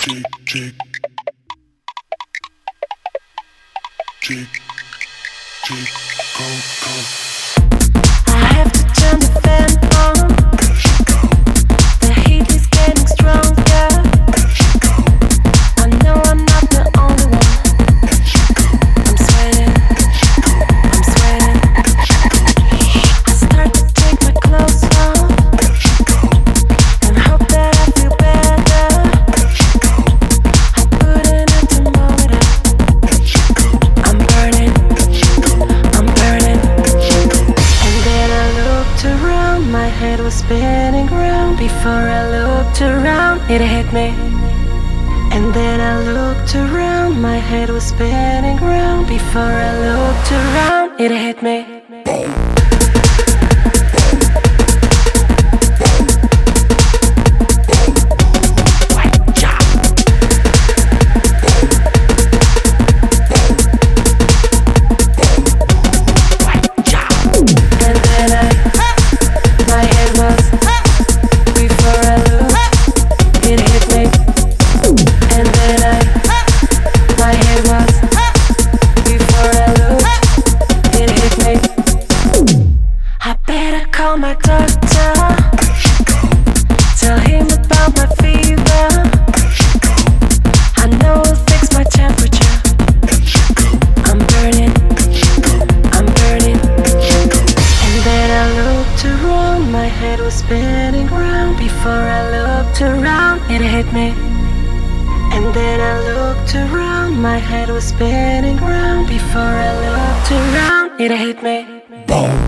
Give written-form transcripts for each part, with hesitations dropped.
I have to turn the fan on. The heat is getting stronger. I know I'm not the only one. I'm sweating. I start to take my clothes off and hope that I feel better. I put in a thermometer. I'm burning. And then I looked around, my head was spinning round. Before I looked around, it hit me. And then I looked around, my head was spinning round. Before I looked around, it hit me. Call my doctor, tell him about my fever. I know he'll fix my temperature. I'm burning. And then I looked around, my head was spinning round. Before I looked around, it hit me. And then I looked around, my head was spinning round. Before I looked around, it hit me. Boom.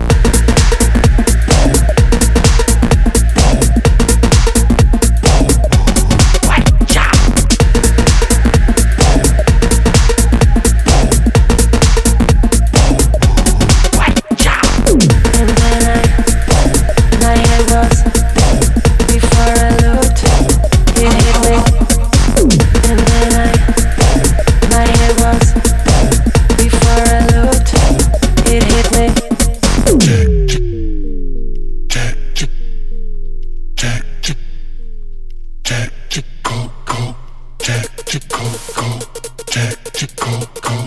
Tactical, go.